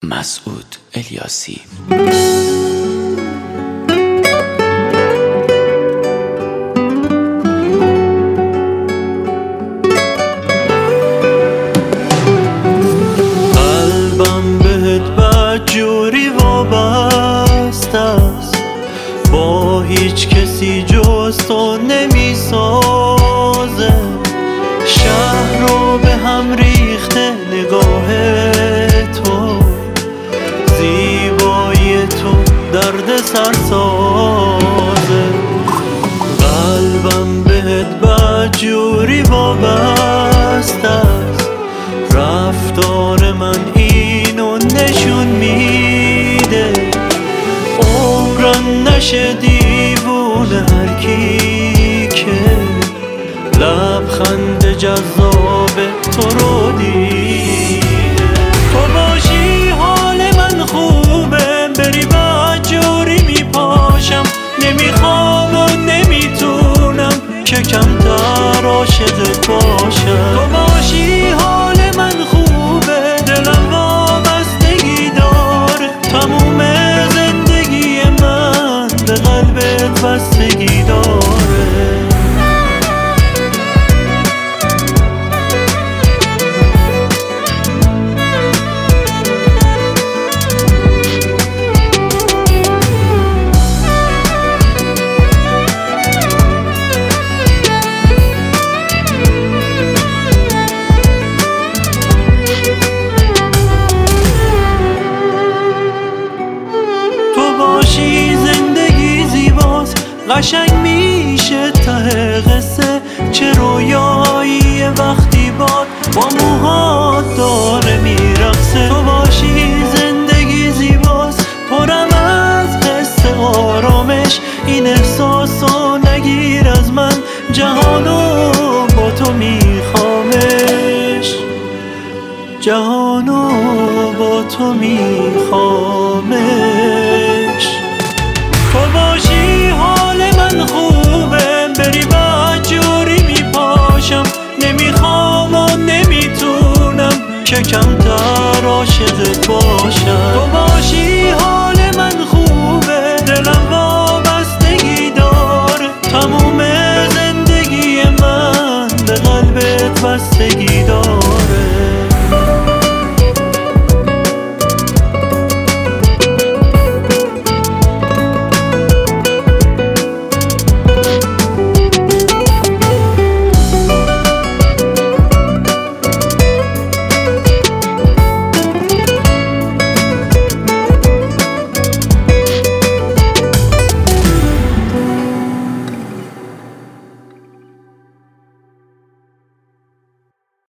مسعود الیاسی. قلبم بهت بدجوری وابسته است، با هیچ کسی جز تو نمیسازه. شهر رو به هم ریخته نگاه تو، زیبایی تو درد سر سازه. قلبم بهت بدجوری وابسته است، رفتار من اینو نشون میده. عمرم نشه دیوونه هر کی که لبخند جذاب تو رو دیده. تو باشی حال من خوبه، بری بدجوری میپاشم. نمیخوام و نمیتونم که کمتر عاشقت باشم. تو باشی حال من خوبه، دلم وابستگی داره. تموم زندگی من به قلبت بستگی داره. زندگی زیباست، قشنگ میشه ته قصه. چه رویایی وقتی باد با موهات داره میرقصه. تو باشی زندگی زیباست، پرم از حس آرامش. این احساسو نگیر از من، جهانو با تو میخوامش. جهانو با تو میخوامش. تو باشی حال من خوبه، بری بدجوری میپاشم. نمیخوام و نمیتونم که کمتر عاشقت باشم.